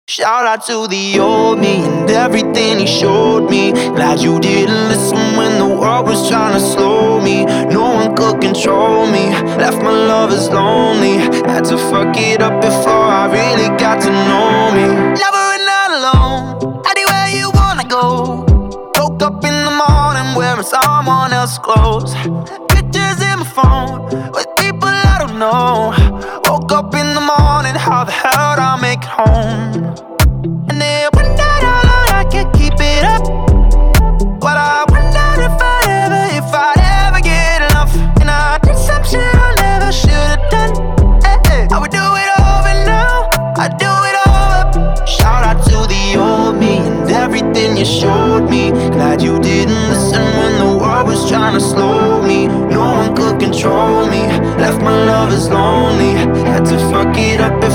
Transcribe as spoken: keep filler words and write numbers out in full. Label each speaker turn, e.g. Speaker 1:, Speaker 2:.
Speaker 1: Shout out to the old me and everything he showed me. Glad you didn't listen when the world was trying to slow me. No one could control me, left my lovers lonely. Had to fuck it up before I really got to know me. Never and not alone, anywhere you wanna go. Woke up in the morning wearing someone else's clothes. Pictures in my phone with people I don't know. Woke up in the morning, how the hell did I make it home? And then wondered how long I could keep it up. But I wondered if I'd ever, if I'd ever get enough. And I did some shit I never should've done. Hey, hey. I would do it over now, I'd do it over. Shout out to the old me and everything you showed me. Glad you didn't listen when the world was trying to slow me. No one could control me, left my lovers lonely. Had to fuck it up